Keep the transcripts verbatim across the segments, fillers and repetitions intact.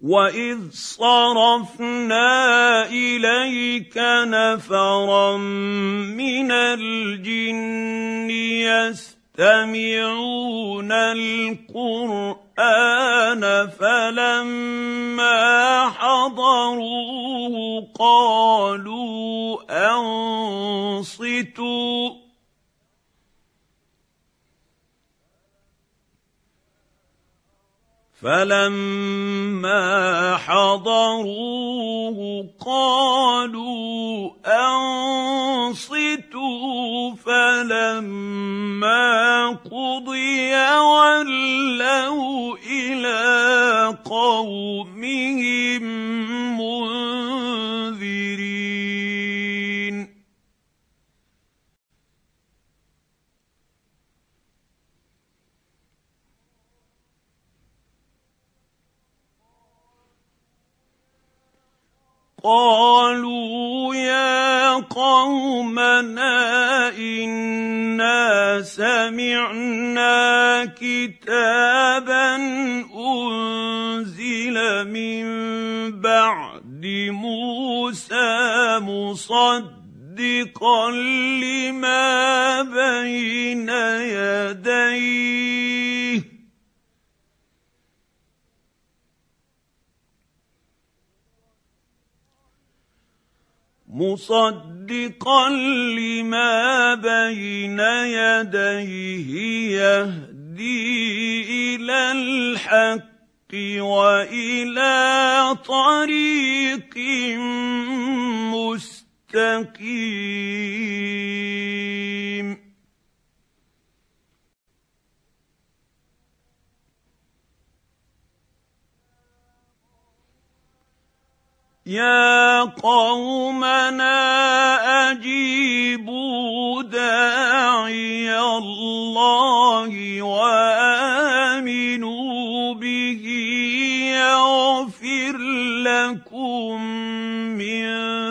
وَإِذْ صَرَفْنَا إِلَيْكَ نَفَرًا مِنَ الْجِنِّ يَسْتَمِعُونَ الْقُرْآنَ فَلَمَّا حَضَرُوهُ قَالُوا أَنصِتُوا فَلَمَّا حَضَرُوهُ قَالُوا أَنصِتُوا فَلَمَّا قُضِيَ وَلَّوْا إِلَىٰ قَوْمِهِم مُّنذِرِينَ قَالُوا يَا قَوْمَنَا إِنَّا سَمِعْنَا كِتَابًا أُنزِلَ مِن بَعْدِ مُوسَىٰ مُصَدِّقًا لِّمَا بَيْنَ يَدَيْهِ مصدقا لما بين يديه يهدي إلى الحق وإلى طريق مستقيم يَا قَوْمَنَا أَجِيبُوا دَاعِيَ اللَّهِ وَآمِنُوا بِهِ يَغْفِرْ لَكُم مِّن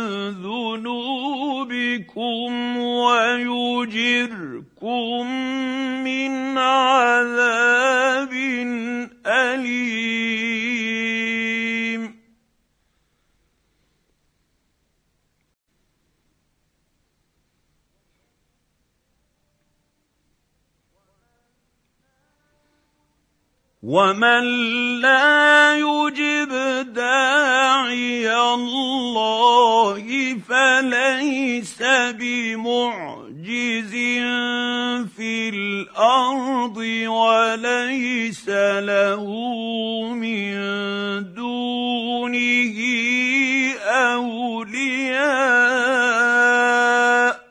ذُنُوبِكُمْ وَيُجِرْكُم مِّنْ عَذَابٍ أَلِيمٍ وَمَن لَّا يُجِبْ دَاعِيَ اللَّهِ فَلَيْسَ بِمُعْجِزٍ فِي الْأَرْضِ وَلَيْسَ لَهُ مِن دُونِهِ أَوْلِيَاءُ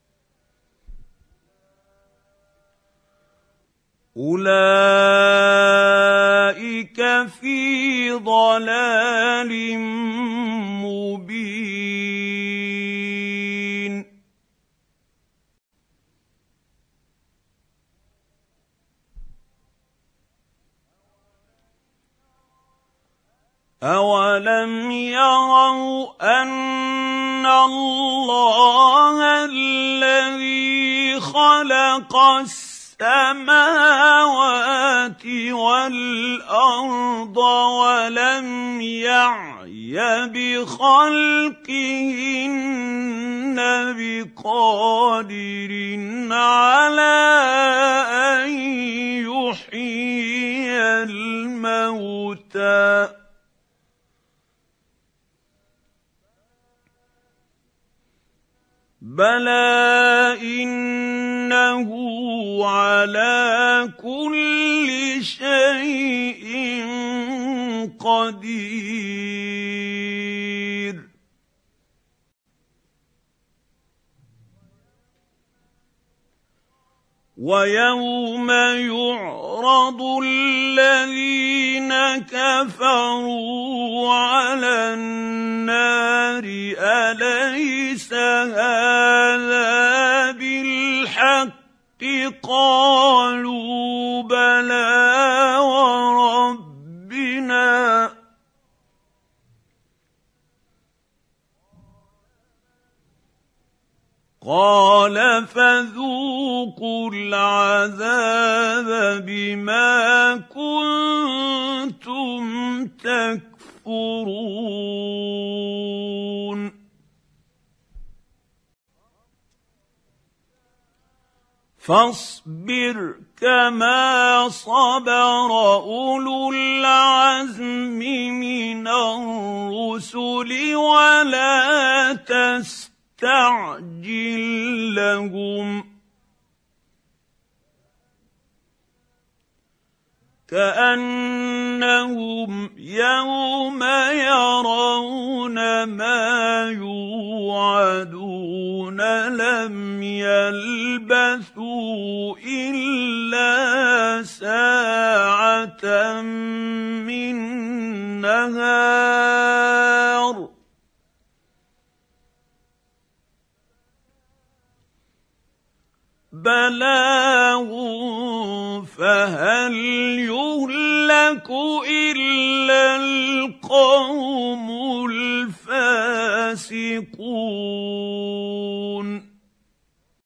أُولَٰئِكَ فِي ضَلَالٍ مُّبِينٍ أَوَلَمْ يَرَوْا أَنَّ اللَّهَ الَّذِي خَلَقَ السَّمَاوَاتِ وَالْأَرْضَ وَلَمْ يَعْيَ بِخَلْقِهِنَّ بِقَادِرٍ عَلَىٰ أَن يُحْيِيَ الْمَوْتَىٰ بَلَىٰ إِنَّهُ عَلَىٰ كُلِّ شَيْءٍ قَدِيرٌ وَيَوْمَ يُعْرَضُ الَّذِينَ كَفَرُوا عَلَى النَّارِ أَلَيْسَ هَٰذَا بِالْحَقِّ قَالُوا بَلَىٰ وَرَبِّنَا قَالَ فَذُوقُوا الْعَذَابَ بِمَا كُنتُمْ تَكْفُرُونَ يكفرون فاصبر كما صبر أولو العزم من الرسل ولا تستعجل لهم كأنهم يوم يرون ما يوعدون لم يلبثوا إلا ساعة من نهار بلاغ فهل يهلك إلا القوم الفاسقون